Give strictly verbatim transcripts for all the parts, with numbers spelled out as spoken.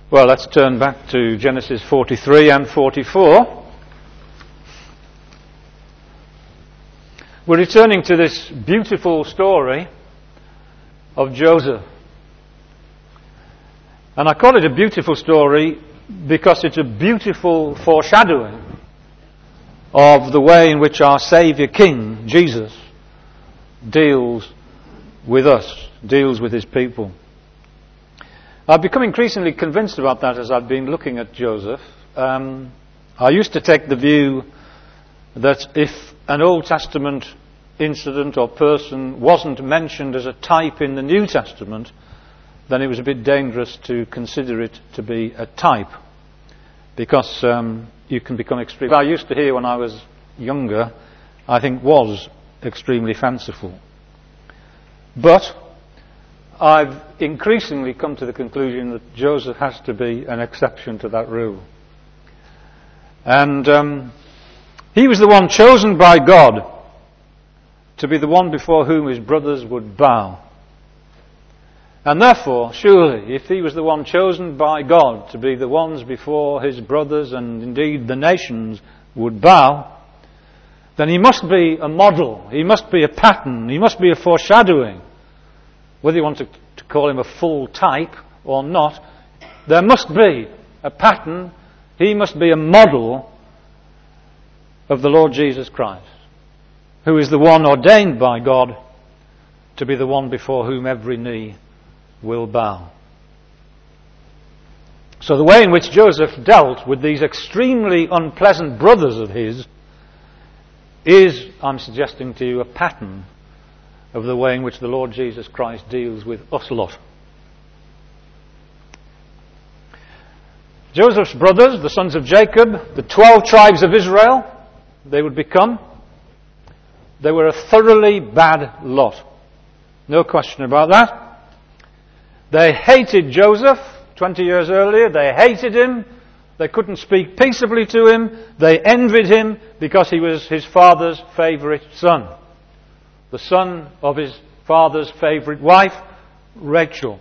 Well, let's turn back to Genesis forty-three and forty-four. We're returning to this beautiful story of Joseph. And I call it a beautiful story because it's a beautiful foreshadowing of the way in which our Saviour King, Jesus, deals with us, deals with his people. I've become increasingly convinced about that as I've been looking at Joseph. Um, I used to take the view that if an Old Testament incident or person wasn't mentioned as a type in the New Testament, then it was a bit dangerous to consider it to be a type, because um, you can become extreme. I used to hear when I was younger, I think was extremely fanciful. But I've increasingly come to the conclusion that Joseph has to be an exception to that rule. And um, he was the one chosen by God to be the one before whom his brothers would bow. And therefore, surely, if he was the one chosen by God to be the ones before his brothers and indeed the nations would bow, then he must be a model, he must be a pattern, he must be a foreshadowing. Whether you want to, to call him a full type or not, there must be a pattern, he must be a model of the Lord Jesus Christ, who is the one ordained by God to be the one before whom every knee will bow. So the way in which Joseph dealt with these extremely unpleasant brothers of his is, I'm suggesting to you, a pattern of the way in which the Lord Jesus Christ deals with us lot. Joseph's brothers, the sons of Jacob, the twelve tribes of Israel, they would become, they were a thoroughly bad lot. No question about that. They hated Joseph twenty years earlier. They hated him. They couldn't speak peaceably to him. They envied him because he was his father's favourite son. The son of his father's favourite wife, Rachel.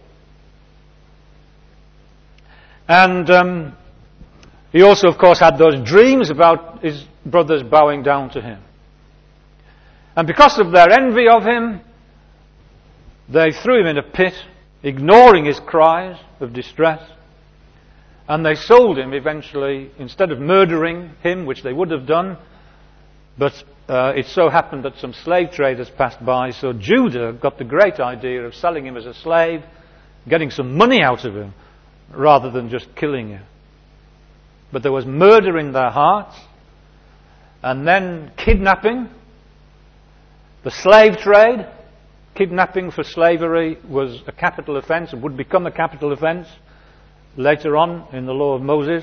And um, he also, of course, had those dreams about his brothers bowing down to him. And because of their envy of him, they threw him in a pit, ignoring his cries of distress. And they sold him eventually, instead of murdering him, which they would have done, but uh, it so happened that some slave traders passed by, so Judah got the great idea of selling him as a slave, getting some money out of him, rather than just killing him. But there was murder in their hearts, and then kidnapping, the slave trade. Kidnapping for slavery was a capital offence, and would become a capital offence later on in the law of Moses.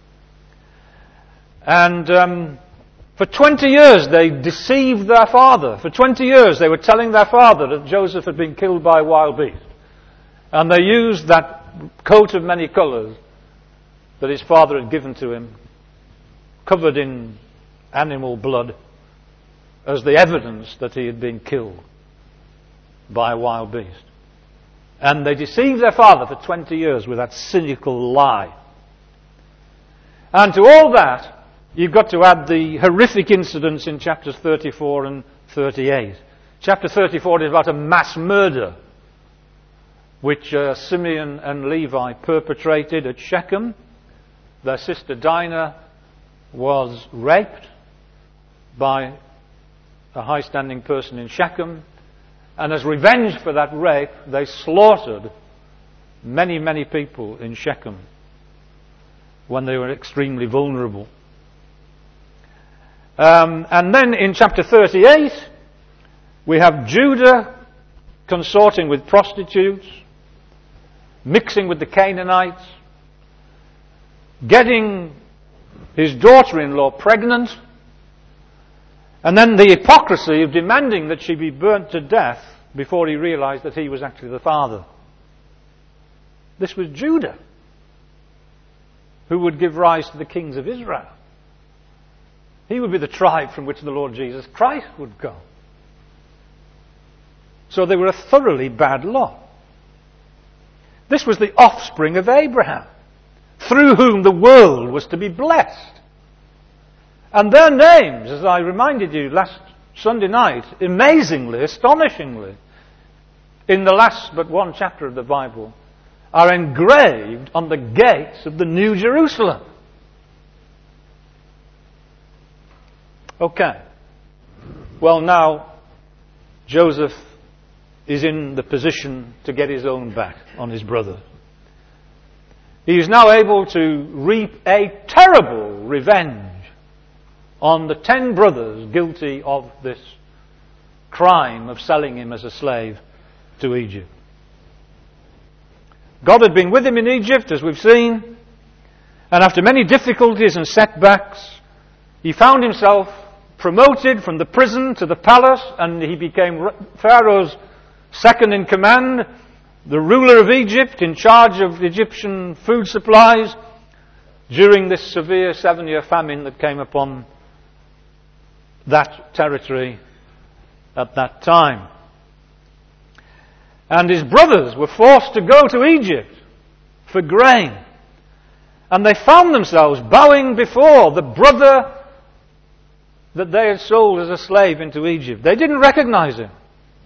And um, for twenty years they deceived their father. For twenty years they were telling their father that Joseph had been killed by a wild beast. And they used that coat of many colours that his father had given to him, covered in animal blood, as the evidence that he had been killed by a wild beast. And they deceived their father for twenty years with that cynical lie. And to all that, you've got to add the horrific incidents in chapters thirty-four and thirty-eight. Chapter thirty-four is about a mass murder which uh, Simeon and Levi perpetrated at Shechem. Their sister Dinah was raped by a high-standing person in Shechem. And as revenge for that rape, they slaughtered many, many people in Shechem when they were extremely vulnerable. Um, and then in chapter thirty-eight, we have Judah consorting with prostitutes, mixing with the Canaanites, getting his daughter-in-law pregnant, and then the hypocrisy of demanding that she be burnt to death before he realized that he was actually the father. This was Judah, who would give rise to the kings of Israel. He would be the tribe from which the Lord Jesus Christ would go. So they were a thoroughly bad lot. This was the offspring of Abraham. through whom the world was to be blessed. And their names, as I reminded you last Sunday night, amazingly, astonishingly, in the last but one chapter of the Bible, are engraved on the gates of the New Jerusalem. Okay. Well, now Joseph is in the position to get his own back on his brother. He is now able to reap a terrible revenge on the ten brothers guilty of this crime of selling him as a slave to Egypt. God had been with him in Egypt, as we've seen, and after many difficulties and setbacks, he found himself promoted from the prison to the palace, and he became Pharaoh's second in command, the ruler of Egypt, in charge of Egyptian food supplies during this severe seven-year famine that came upon that territory at that time. And his brothers were forced to go to Egypt for grain. And they found themselves bowing before the brother that they had sold as a slave into Egypt. They didn't recognize him.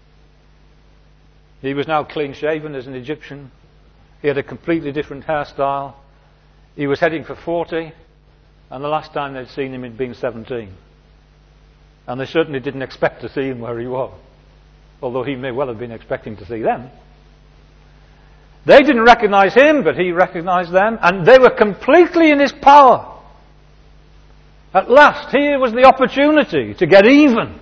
He was now clean shaven as an Egyptian. He had a completely different hairstyle. He was heading for forty, and the last time they'd seen him he'd been seventeen. And they certainly didn't expect to see him where he was, although he may well have been expecting to see them. They didn't recognize him, but he recognized them, and they were completely in his power. At last, here was the opportunity to get even.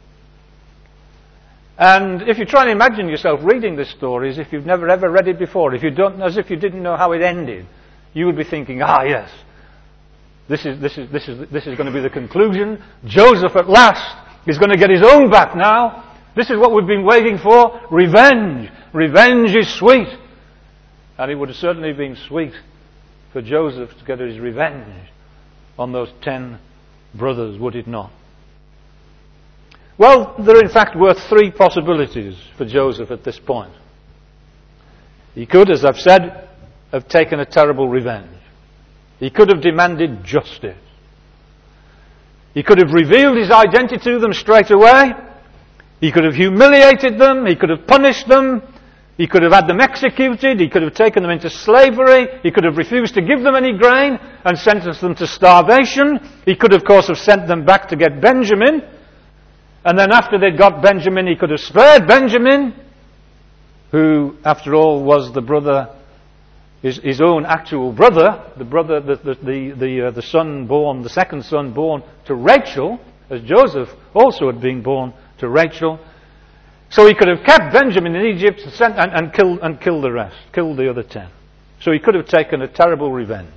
And if you try and imagine yourself reading this story as if you've never ever read it before, if you don't, as if you didn't know how it ended, you would be thinking, ah yes, this is, this is, this is, this is going to be the conclusion. Joseph at last is going to get his own back now. This is what we've been waiting for. Revenge. Revenge is sweet. And it would have certainly been sweet for Joseph to get his revenge on those ten brothers, would it not? Well, there in fact were three possibilities for Joseph at this point. He could, as I've said, have taken a terrible revenge. He could have demanded justice. He could have revealed his identity to them straight away. He could have humiliated them. He could have punished them. He could have had them executed. He could have taken them into slavery. He could have refused to give them any grain and sentenced them to starvation. He could, of course, have sent them back to get Benjamin. And then after they'd got Benjamin, he could have spared Benjamin, who, after all, was the brother, his, his own actual brother, the brother, the the the, the, uh, the son born, the second son born to Rachel, as Joseph also had been born to Rachel. So he could have kept Benjamin in Egypt and, sent, and, and killed and killed the rest, killed the other ten. So he could have taken a terrible revenge.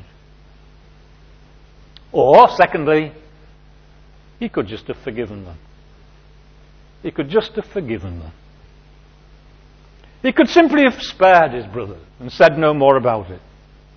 Or, secondly, he could just have forgiven them. He could just have forgiven them. He could simply have spared his brother and said no more about it.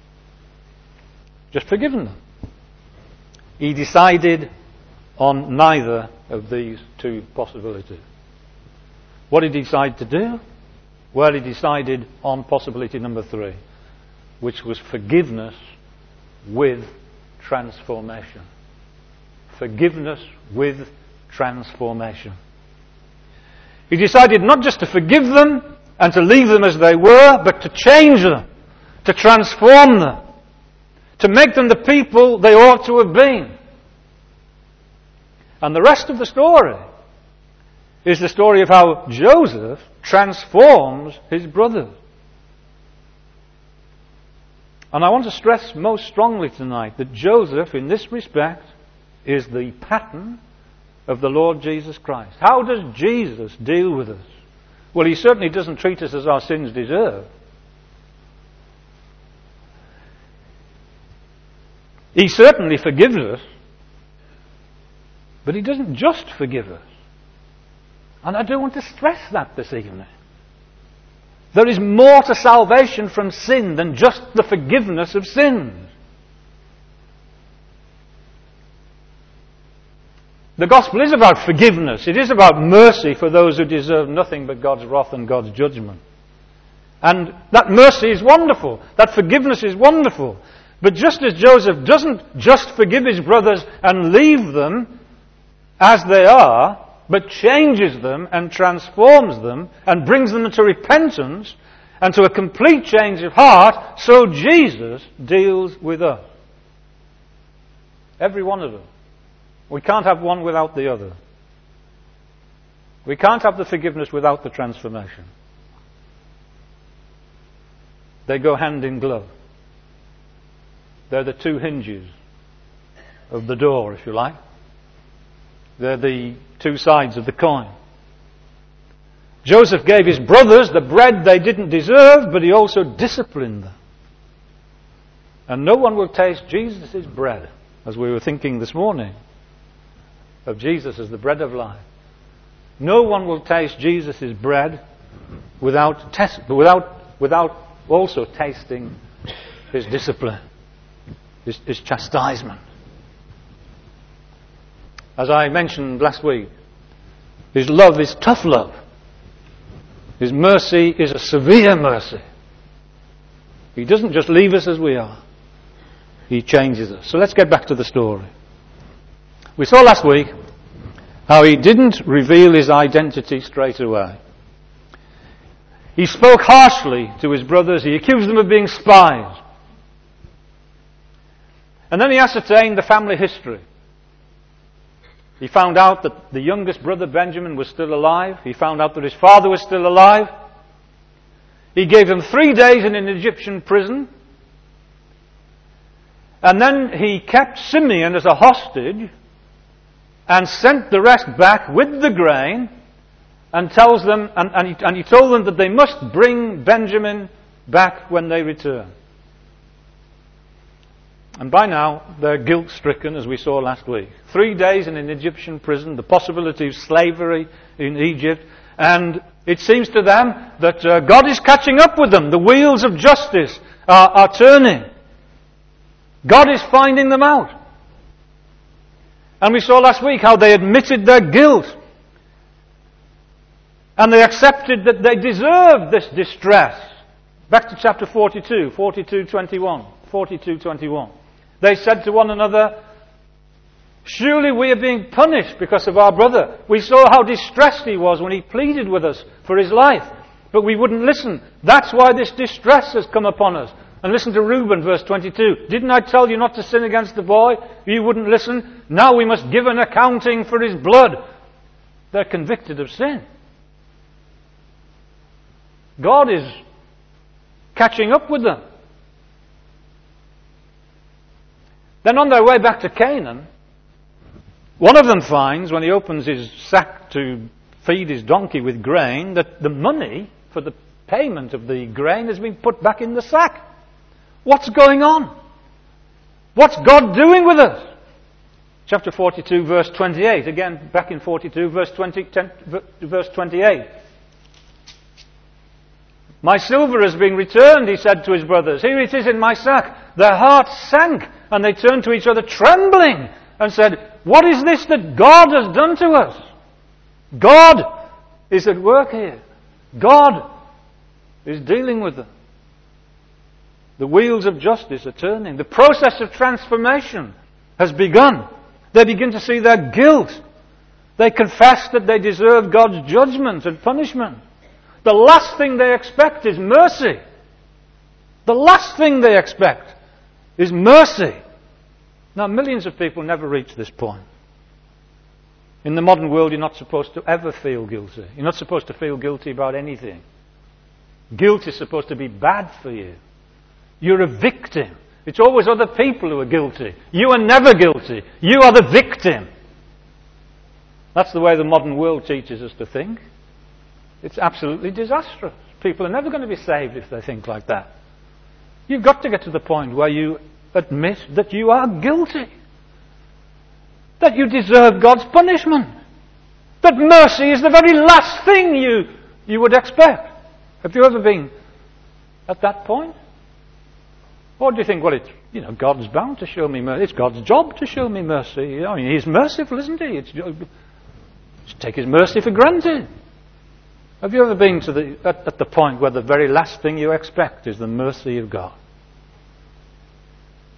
Just forgiven them. He decided on neither of these two possibilities. What did he decide to do? Well, he decided on possibility number three, which was forgiveness with transformation. Forgiveness with transformation. He decided not just to forgive them and to leave them as they were, but to change them, to transform them, to make them the people they ought to have been. And the rest of the story is the story of how Joseph transforms his brothers. And I want to stress most strongly tonight that Joseph, in this respect, is the pattern of the Lord Jesus Christ. How does Jesus deal with us? Well, he certainly doesn't treat us as our sins deserve. He certainly forgives us, but he doesn't just forgive us. And I do want to stress that this evening. There is more to salvation from sin than just the forgiveness of sins. The gospel is about forgiveness. It is about mercy for those who deserve nothing but God's wrath and God's judgment. And that mercy is wonderful. That forgiveness is wonderful. But just as Joseph doesn't just forgive his brothers and leave them as they are, but changes them and transforms them and brings them to repentance and to a complete change of heart, so Jesus deals with us. Every one of them. We can't have one without the other. We can't have the forgiveness without the transformation. They go hand in glove. They're the two hinges of the door, if you like. They're the two sides of the coin. Joseph gave his brothers the bread they didn't deserve, but he also disciplined them. And no one will taste Jesus' bread, as we were thinking this morning of Jesus as the bread of life. No one will taste Jesus' bread without, test, without, without also tasting his discipline, his, his chastisement. As I mentioned last week, his love is tough love. His mercy is a severe mercy. He doesn't just leave us as we are. He changes us. So let's get back to the story. We saw last week how he didn't reveal his identity straight away. He spoke harshly to his brothers. He accused them of being spies. And then he ascertained the family history. He found out that the youngest brother Benjamin was still alive. He found out that his father was still alive. He gave them three days in an Egyptian prison. And then he kept Simeon as a hostage and sent the rest back with the grain, and tells them, and, and, he, and he told them that they must bring Benjamin back when they return. And by now, they're guilt-stricken, as we saw last week. Three days in an Egyptian prison, the possibility of slavery in Egypt, and it seems to them that uh, God is catching up with them. The wheels of justice are, are turning. God is finding them out. And we saw last week how they admitted their guilt. And they accepted that they deserved this distress. Back to chapter forty-two, forty-two twenty-one, forty-two twenty-one. They said to one another, surely we are being punished because of our brother. We saw how distressed he was when he pleaded with us for his life. But we wouldn't listen. That's why this distress has come upon us. And listen to Reuben, verse twenty-two. Didn't I tell you not to sin against the boy? You wouldn't listen. Now we must give an accounting for his blood. They're convicted of sin. God is catching up with them. Then on their way back to Canaan, one of them finds, when he opens his sack to feed his donkey with grain, that the money for the payment of the grain has been put back in the sack. What's going on? What's God doing with us? Chapter forty-two, verse twenty-eight. Again, back in forty-two, verse twenty, ten, verse twenty-eight. My silver has been returned, he said to his brothers. Here it is in my sack. Their hearts sank, and they turned to each other trembling and said, what is this that God has done to us? God is at work here. God is dealing with them. The wheels of justice are turning. The process of transformation has begun. They begin to see their guilt. They confess that they deserve God's judgment and punishment. The last thing they expect is mercy. The last thing they expect is mercy. Now, millions of people never reach this point. In the modern world, you're not supposed to ever feel guilty. You're not supposed to feel guilty about anything. Guilt is supposed to be bad for you. You're a victim. It's always other people who are guilty. You are never guilty. You are the victim. That's the way the modern world teaches us to think. It's absolutely disastrous. People are never going to be saved if they think like that. You've got to get to the point where you admit that you are guilty. That you deserve God's punishment. That mercy is the very last thing you, you would expect. Have you ever been at that point? Or do you think, well, it's, you know, God's bound to show me mercy. It's God's job to show me mercy. I mean, He's merciful, isn't He? It's, just take His mercy for granted. Have you ever been to the, at, at the point where the very last thing you expect is the mercy of God?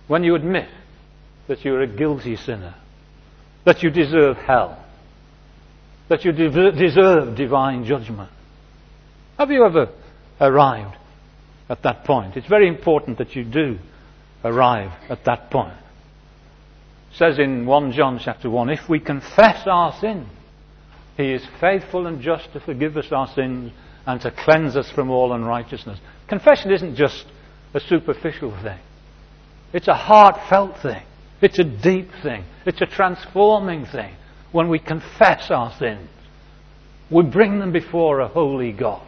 when you admit that you're a guilty sinner, that you deserve hell, that you de- deserve divine judgment? Have you ever arrived at that point? It's very important that you do arrive at that point. It says in First John chapter one, if we confess our sins, He is faithful and just to forgive us our sins and to cleanse us from all unrighteousness. Confession isn't just a superficial thing. It's a heartfelt thing. It's a deep thing. It's a transforming thing. When we confess our sins, we bring them before a holy God.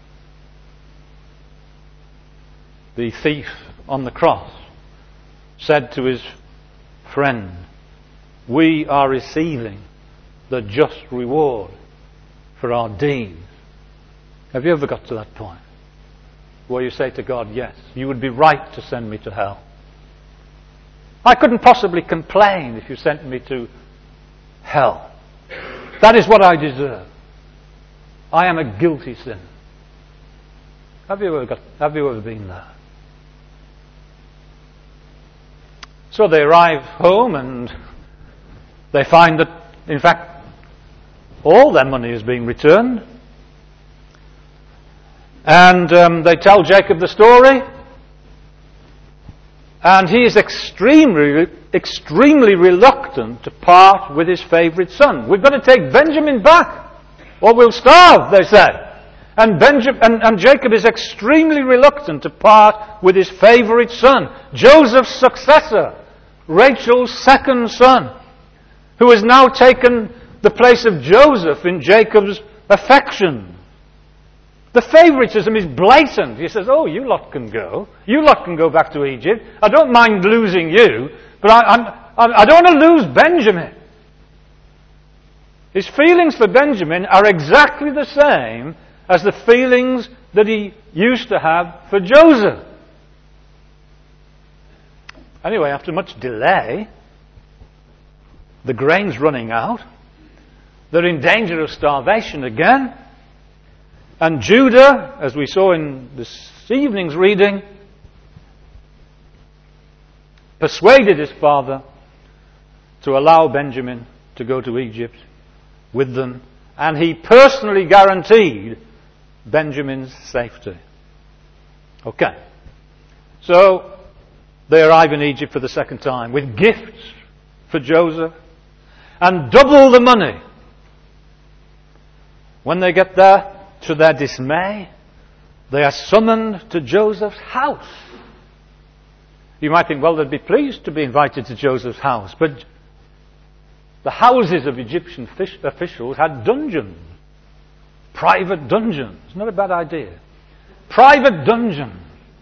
The thief on the cross said to his friend, we are receiving the just reward for our deeds. Have you ever got to that point where you say to God, yes, you would be right to send me to hell? I couldn't possibly complain if you sent me to hell. That is what I deserve. I am a guilty sinner. Have you ever got, have you ever been there? So they arrive home and they find that, in fact, all their money is being returned. And um, they tell Jacob the story. And he is extremely, extremely reluctant to part with his favourite son. We've got to take Benjamin back, or we'll starve, they say. And, Benjamin, and, and Jacob is extremely reluctant to part with his favourite son, Joseph's successor, Rachel's second son, who has now taken the place of Joseph in Jacob's affection. The favouritism is blatant. He says, oh, you lot can go. You lot can go back to Egypt. I don't mind losing you, but I, I'm, I don't want to lose Benjamin. His feelings for Benjamin are exactly the same as the feelings that he used to have for Joseph. Anyway, after much delay, the grain's running out. They're in danger of starvation again. And Judah, as we saw in this evening's reading, persuaded his father to allow Benjamin to go to Egypt with them, and he personally guaranteed Benjamin's safety. Okay. So, they arrive in Egypt for the second time with gifts for Joseph and double the money. When they get there, to their dismay, they are summoned to Joseph's house. You might think, well, they'd be pleased to be invited to Joseph's house, but the houses of Egyptian fish officials had dungeons. Private dungeons. Not a bad idea. Private dungeons.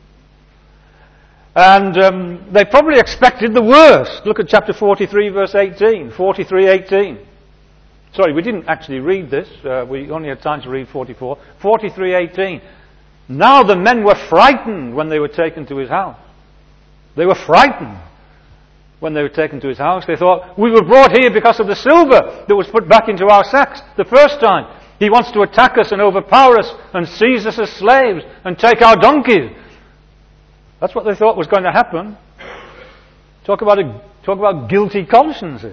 And um, they probably expected the worst. Look at chapter forty-three, verse eighteen. forty-three eighteen. Sorry, we didn't actually read this. Uh, we only had time to read forty-four. forty-three eighteen. Now the men were frightened when they were taken to his house. They were frightened when they were taken to his house. They thought, we were brought here because of the silver that was put back into our sacks the first time. He wants to attack us and overpower us and seize us as slaves and take our donkeys. That's what they thought was going to happen. Talk about a, talk about guilty consciences.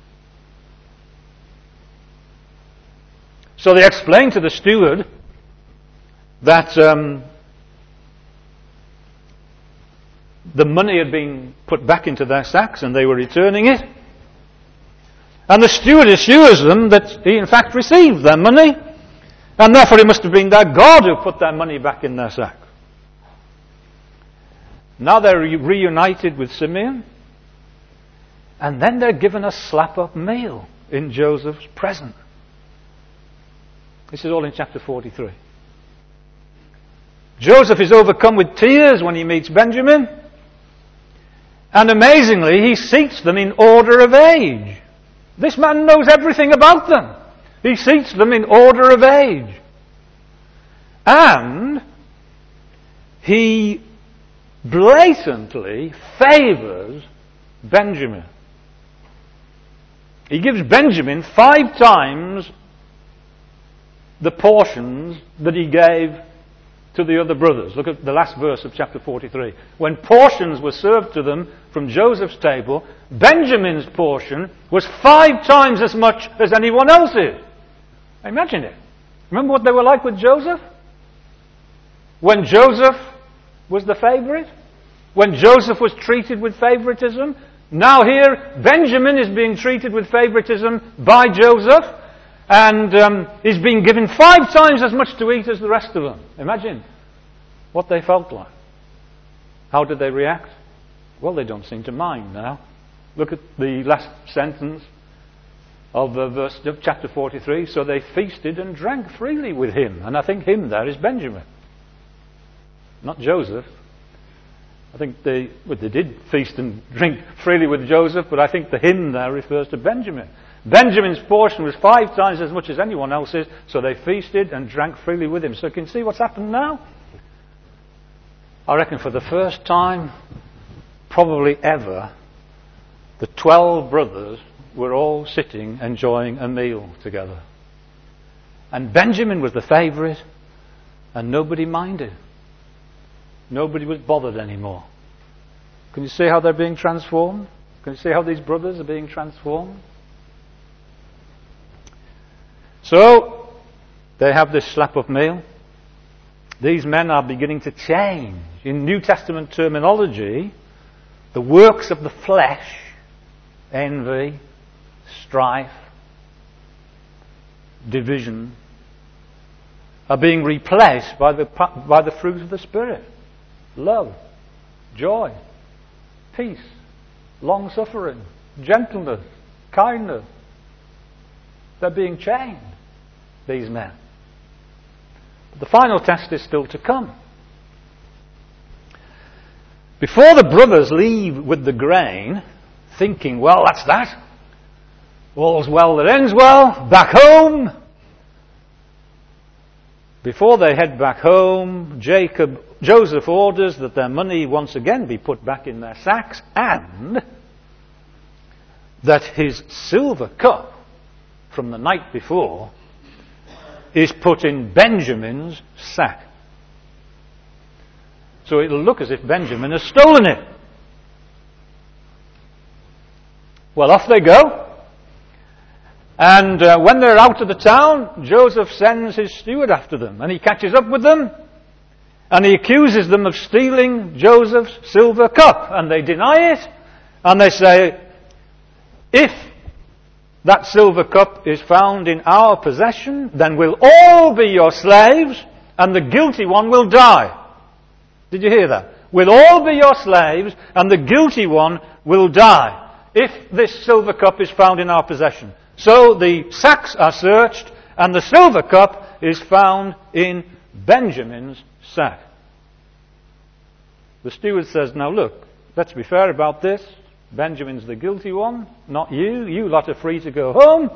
So they explained to the steward that um, the money had been put back into their sacks and they were returning it. And the steward assures them that he in fact received their money, and therefore it must have been their God who put their money back in their sack. Now they're re- reunited with Simeon, and then they're given a slap-up meal in Joseph's presence. This is all in chapter forty-three. Joseph is overcome with tears when he meets Benjamin. And amazingly, he seats them in order of age. This man knows everything about them. He seats them in order of age. And he blatantly favours Benjamin. He gives Benjamin five times the portions that he gave to the other brothers. Look at the last verse of chapter forty-three. When portions were served to them from Joseph's table, Benjamin's portion was five times as much as anyone else's. Imagine it. Remember what they were like with Joseph? When Joseph was the favourite? When Joseph was treated with favouritism? Now here, Benjamin is being treated with favouritism by Joseph, and um, is being given five times as much to eat as the rest of them. Imagine what they felt like. How did they react? Well, they don't seem to mind now. Look at the last sentence of uh, verse of chapter forty-three. So they feasted and drank freely with him. And I think him there is Benjamin, not Joseph. I think they, well, they did feast and drink freely with Joseph, but I think the him there refers to Benjamin. Benjamin's portion was five times as much as anyone else's, so they feasted and drank freely with him. So you can see what's happened now? I reckon for the first time, probably ever, the twelve brothers were all sitting enjoying a meal together. And Benjamin was the favourite, and nobody minded. Nobody was bothered anymore. Can you see how they're being transformed? Can you see how these brothers are being transformed? So, they have this slap of meal. These men are beginning to change. In New Testament terminology, the works of the flesh, envy, strife, division, are being replaced by the, by the fruit of the Spirit. Love, joy, peace, long-suffering, gentleness, kindness. They're being changed, these men. But the final test is still to come. Before the brothers leave with the grain, thinking, well, that's that. All's well that ends well. Back home. Before they head back home, Jacob, Joseph orders that their money once again be put back in their sacks, and that his silver cup from the night before is put in Benjamin's sack. So it'll look as if Benjamin has stolen it. Well, off they go. And uh, when they're out of the town, Joseph sends his steward after them, and he catches up with them, and he accuses them of stealing Joseph's silver cup, and they deny it, and they say, if that silver cup is found in our possession, then we'll all be your slaves, and the guilty one will die. Did you hear that? We'll all be your slaves, and the guilty one will die, if this silver cup is found in our possession. So the sacks are searched, and the silver cup is found in Benjamin's sack. The steward says, now look, let's be fair about this. Benjamin's the guilty one, not you. You lot are free to go home.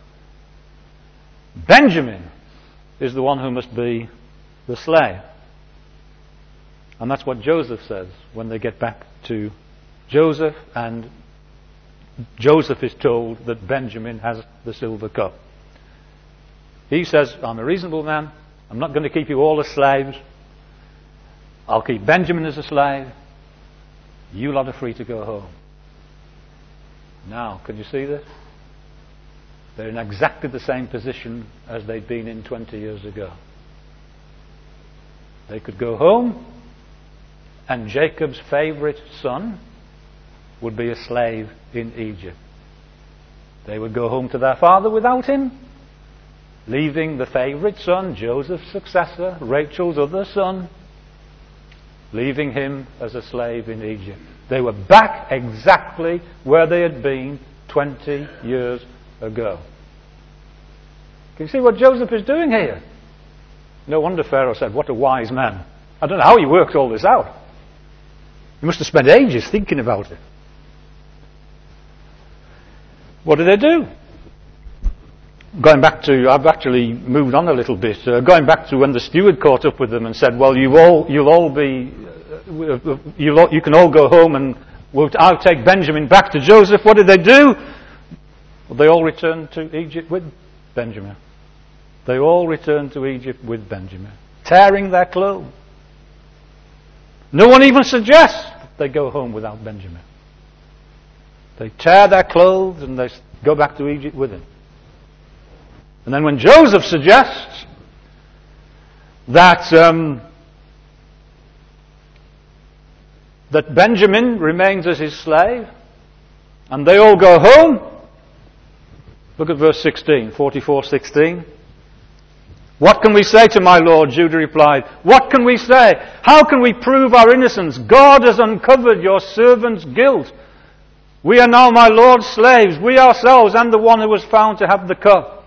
Benjamin is the one who must be the slave. And that's what Joseph says when they get back to Joseph, and Joseph is told that Benjamin has the silver cup. He says, I'm a reasonable man. I'm not going to keep you all as slaves. I'll keep Benjamin as a slave. You lot are free to go home. Now, can you see this? They're in exactly the same position as they'd been in twenty years ago. They could go home, and Jacob's favourite son would be a slave in Egypt. They would go home to their father without him, leaving the favourite son, Joseph's successor, Rachel's other son, leaving him as a slave in Egypt. They were back exactly where they had been twenty years ago. Can you see what Joseph is doing here? No wonder Pharaoh said, what a wise man. I don't know how he worked all this out. He must have spent ages thinking about it. What did they do? Going back to, I've actually moved on a little bit, uh, going back to when the steward caught up with them and said, well, you all, you'll all be, uh, you'll all, you can all go home, and we'll, I'll take Benjamin back to Joseph. What did they do? Well, they all returned to Egypt with Benjamin. They all returned to Egypt with Benjamin. tearing their clothes. No one even suggests that they go home without Benjamin. They tear their clothes and they go back to Egypt with him. And then when Joseph suggests that um, that Benjamin remains as his slave, and they all go home, look at verse sixteen, forty-four sixteen. What can we say to my lord? Judah replied. What can we say? How can we prove our innocence? God has uncovered your servant's guilt. We are now my lord's slaves, we ourselves and the one who was found to have the cup.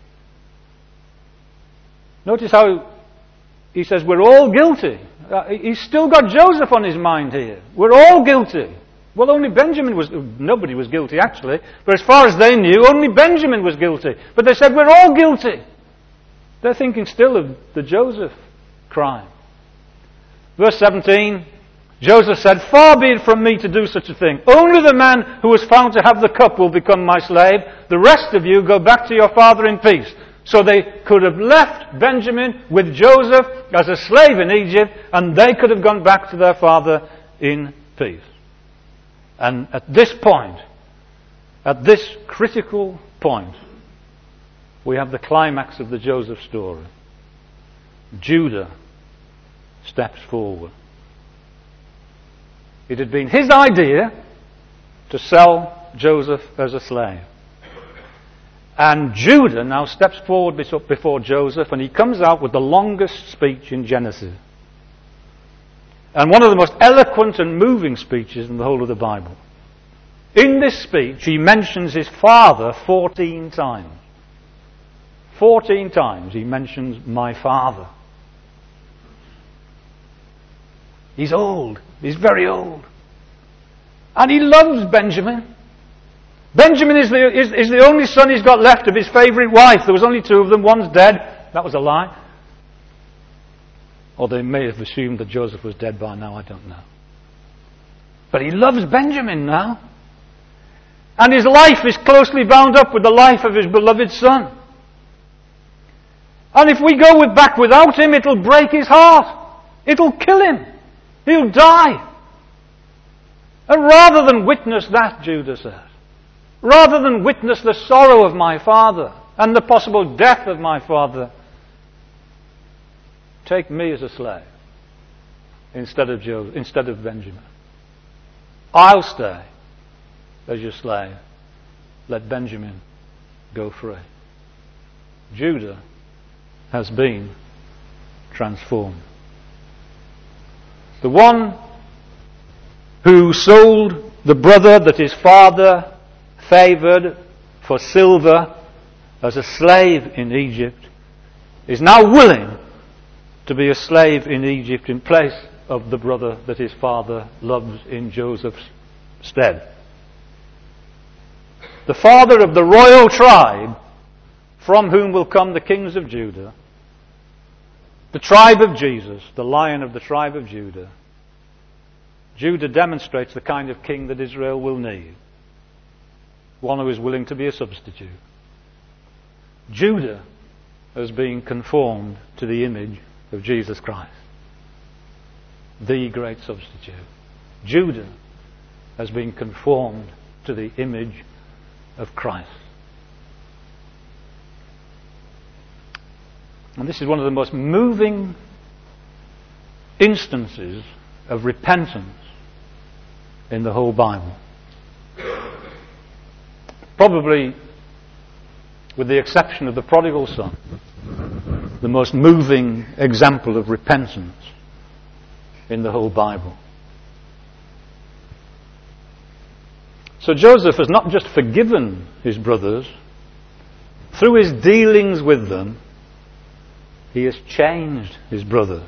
Notice how he says we're all guilty. Uh, he's still got Joseph on his mind here. We're all guilty. Well, only Benjamin was, nobody was guilty actually, but as far as they knew, only Benjamin was guilty. But they said we're all guilty. They're thinking still of the Joseph crime. Verse seventeen, Joseph said, far be it from me to do such a thing. Only the man who was found to have the cup will become my slave. The rest of you go back to your father in peace. So they could have left Benjamin with Joseph as a slave in Egypt, and they could have gone back to their father in peace. And at this point, at this critical point, we have the climax of the Joseph story. Judah steps forward. It had been his idea to sell Joseph as a slave. And Judah now steps forward before Joseph, and he comes out with the longest speech in Genesis. And one of the most eloquent and moving speeches in the whole of the Bible. In this speech, he mentions his father fourteen times. Fourteen times he mentions my father. He's old. He's very old. And he loves Benjamin. Benjamin is the, is, is the only son he's got left of his favourite wife. There was only two of them. One's dead. That was a lie. Or they may have assumed that Joseph was dead by now. I don't know. But he loves Benjamin now. And his life is closely bound up with the life of his beloved son. And if we go with back without him, it'll break his heart. It'll kill him. He'll die. And rather than witness that, Judah says, rather than witness the sorrow of my father and the possible death of my father, take me as a slave instead of Joseph, instead of Benjamin. I'll stay as your slave. Let Benjamin go free. Judah has been transformed. The one who sold the brother that his father favoured for silver as a slave in Egypt is now willing to be a slave in Egypt in place of the brother that his father loves in Joseph's stead. The father of the royal tribe from whom will come the kings of Judah, the tribe of Jesus, the Lion of the tribe of Judah. Judah demonstrates the kind of king that Israel will need. One who is willing to be a substitute. Judah has been conformed to the image of Jesus Christ, the great substitute. Judah has been conformed to the image of Christ. And this is one of the most moving instances of repentance in the whole Bible. Probably, with the exception of the prodigal son, the most moving example of repentance in the whole Bible. So Joseph has not just forgiven his brothers, through his dealings with them, he has changed his brother.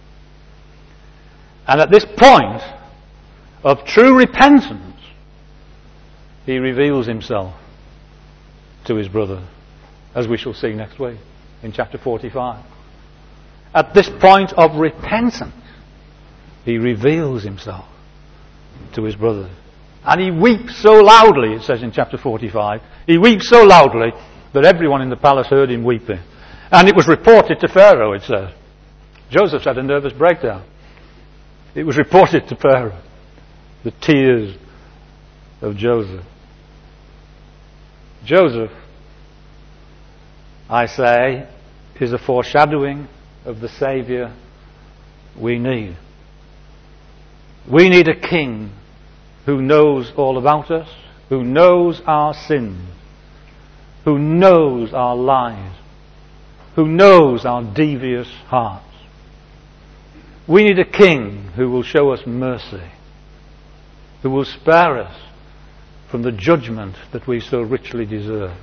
And at this point of true repentance, he reveals himself to his brother, as we shall see next week in chapter forty-five. At this point of repentance, he reveals himself to his brother. And he weeps so loudly, it says in chapter forty-five, he weeps so loudly that everyone in the palace heard him weeping. And it was reported to Pharaoh, it says. Joseph had a nervous breakdown. It was reported to Pharaoh, the tears of Joseph. Joseph, I say, is a foreshadowing of the Saviour we need. We need a king who knows all about us, who knows our sins, who knows our lies, who knows our devious hearts. We need a king who will show us mercy, who will spare us from the judgment that we so richly deserve.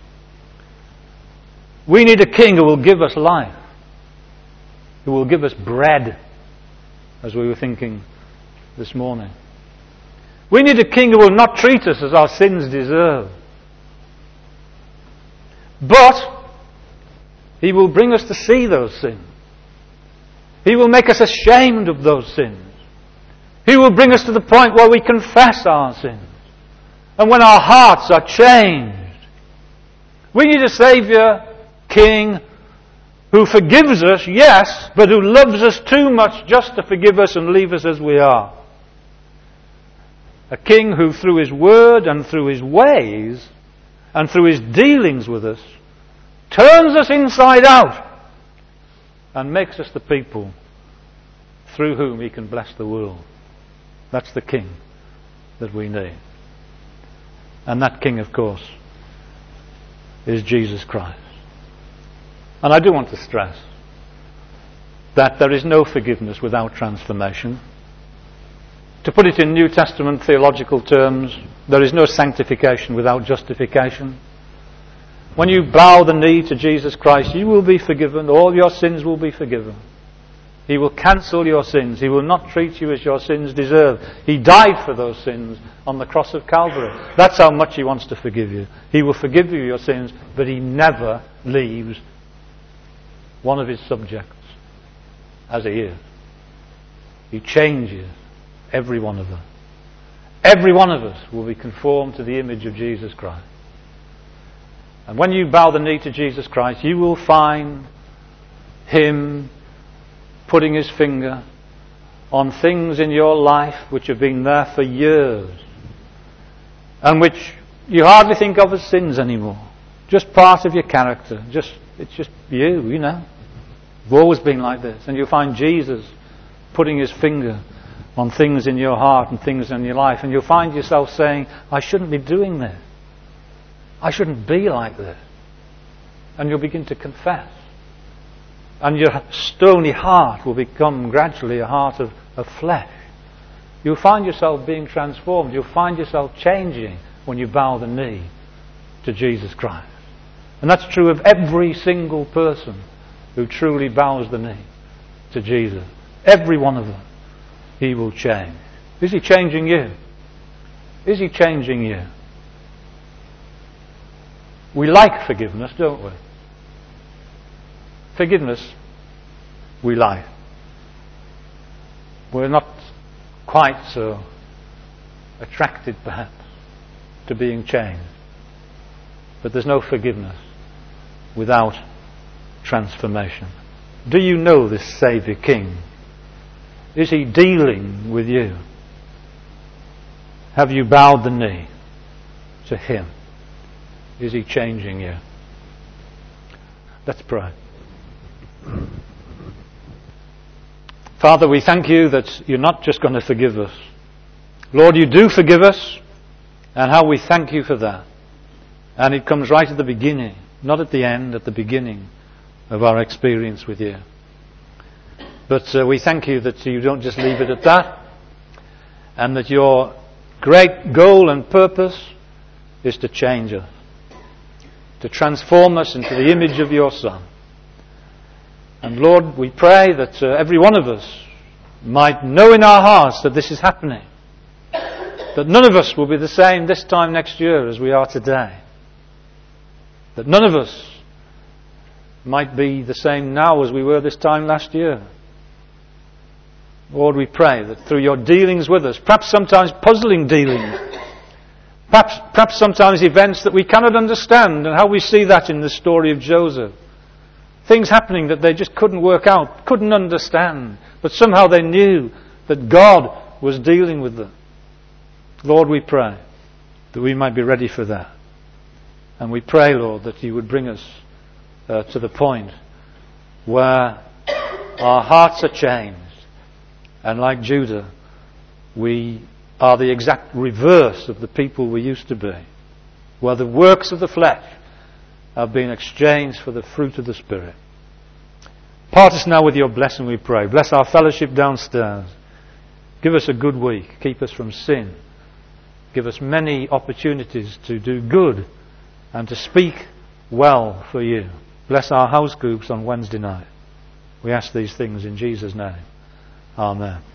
We need a king who will give us life, who will give us bread, as we were thinking this morning. We need a king who will not treat us as our sins deserve, but he will bring us to see those sins. He will make us ashamed of those sins. He will bring us to the point where we confess our sins, and when our hearts are changed. We need a Saviour, King, who forgives us, yes, but who loves us too much just to forgive us and leave us as we are. A King who through His Word and through His ways and through His dealings with us turns us inside out and makes us the people through whom He can bless the world. That's the King that we need. And that King, of course, is Jesus Christ. And I do want to stress that there is no forgiveness without transformation. To put it in New Testament theological terms, there is no sanctification without justification. When you bow the knee to Jesus Christ, you will be forgiven. All your sins will be forgiven. He will cancel your sins. He will not treat you as your sins deserve. He died for those sins on the cross of Calvary. That's how much He wants to forgive you. He will forgive you your sins, but He never leaves one of His subjects as he is. He changes every one of them. Every one of us will be conformed to the image of Jesus Christ. And when you bow the knee to Jesus Christ, you will find Him putting His finger on things in your life which have been there for years and which you hardly think of as sins anymore. Just part of your character. Just it's just you, you know. You've always been like this. And you'll find Jesus putting His finger on things in your heart and things in your life, and you'll find yourself saying, I shouldn't be doing this. I shouldn't be like this. And you'll begin to confess. And your stony heart will become gradually a heart of, of flesh. You'll find yourself being transformed. You'll find yourself changing when you bow the knee to Jesus Christ. And that's true of every single person who truly bows the knee to Jesus. Every one of them. He will change. Is He changing you? Is He changing you? We like forgiveness, don't we? Forgiveness, we like. We're not quite so attracted, perhaps, to being changed. But there's no forgiveness without transformation. Do you know this Saviour King? Is He dealing with you? Have you bowed the knee to Him? Is He changing you? Let's pray. Father, we thank You that You're not just going to forgive us. Lord, You do forgive us, and how we thank You for that. And it comes right at the beginning, not at the end, at the beginning of our experience with You. But uh, we thank You that You don't just leave it at that, and that Your great goal and purpose is to change us, to transform us into the image of Your Son. And Lord, we pray that uh, every one of us might know in our hearts that this is happening, that none of us will be the same this time next year as we are today, that none of us might be the same now as we were this time last year. Lord, we pray that through Your dealings with us, perhaps sometimes puzzling dealings, perhaps, perhaps sometimes events that we cannot understand, and how we see that in the story of Joseph, things happening that they just couldn't work out, couldn't understand, but somehow they knew that God was dealing with them. Lord, we pray that we might be ready for that. And we pray, Lord, that you would bring us uh, to the point where our hearts are changed, and like Judah, we are the exact reverse of the people we used to be, where the works of the flesh have been exchanged for the fruit of the Spirit. Part us now with your blessing, we pray. Bless our fellowship downstairs. Give us a good week. Keep us from sin. Give us many opportunities to do good and to speak well for you. Bless our house groups on Wednesday night. We ask these things in Jesus' name. Amen.